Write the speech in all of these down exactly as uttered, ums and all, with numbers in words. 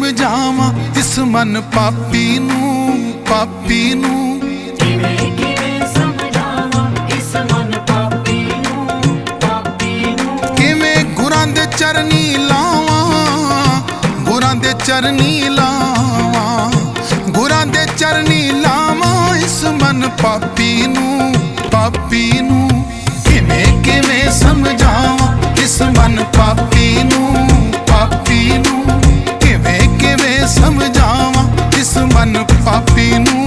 समझावां इस मन पापी नू पापी नू किवें किवें समझावां इस मन पापी नू पापी नू किवें गुरां दे चरनी लावां गुरां दे चरनी लावां गुरां दे चरनी लावां इस मन पापी नू पापी नू किवें किवें समझावां इस मन पापी नू पापी नू किवें किवें समझावां इस मन पापी नू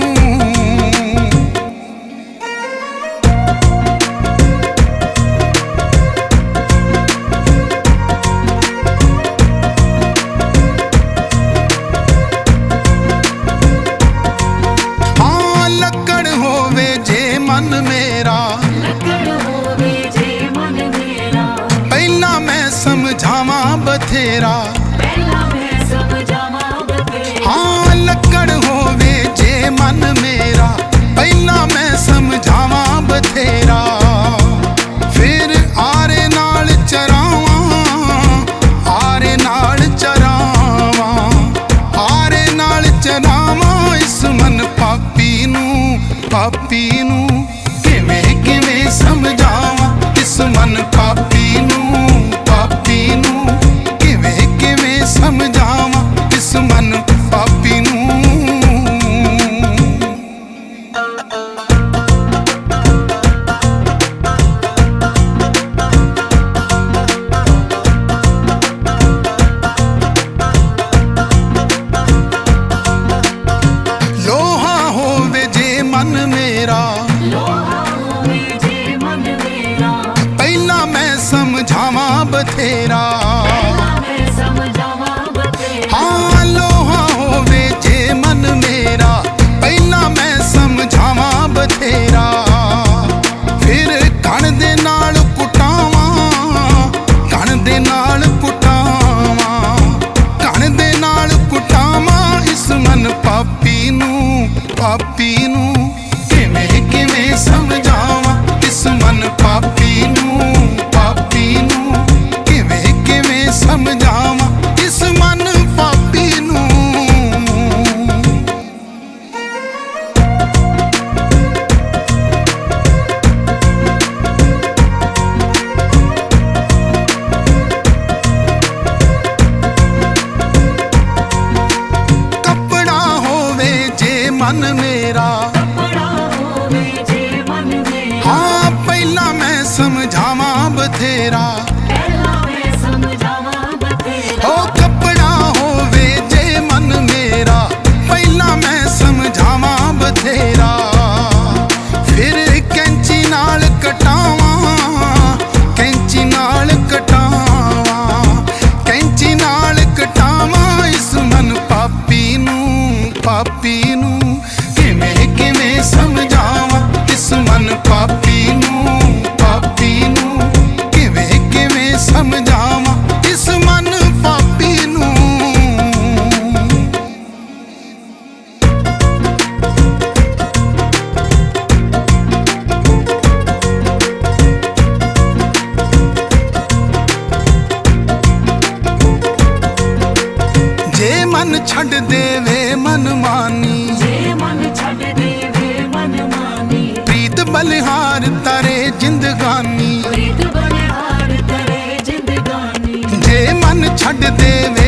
मन मेरा लकड़ होवे जे मन मेरा पहला मैं समझावां बथेरा पहला मैं समझावां बथेरा हाँ लकड़ होवे जे मन मेरा पहला मैं समझावां बथेरा फिर आरे नाल चरावां आरे नाल चरावां आरे नाल चरावां इस मन पापी नू पापी नू किवें किवें समझावां इस मन पापी नू पापी नू किवें किवें समझावां इस मन पापी नू लोहा होवे जे मन मेरा लोहा होवे जे मन मेरा पहला मैं समझावां बथेरा पहला मैं समझावां बथेरा हाँ लोहा होवे जे मन मेरा पहला मैं समझावां बथेरा फिर कण दे नाल कुटावां कण दे नाल कुटावां कण दे नाल कुटावां इस मन पापी नू पापी नू किवें किवें समझावां इस मन पापी नू पापी नू किवें किवें समझावां इस मन पापी नू कपड़ा होवे जे मन मेरा कपड़ा होवे जे मन मेरा हाँ पहला मैं समझावां बथेरा पहला मैं समझावां बथेरा ओ कपड़ा होवे जे मन मेरा पहला मैं समझावां बथेरा फिर कैंची नाल कटावां कैंची नाल कटावां कैंची नाल कटावां इस मन पापी नू पापी नू किवें किवें समझावां इस मन पापी नू पापी नू किवें किवें समझावां इस मन पापी नू जे मन छड़ देवे मन मानी जे मन छड़ देवे मन मानी प्रीत बलिहार तारे जिंदगानी प्रीत बलिहार करे जिंदगानी जे मन छड़ देवे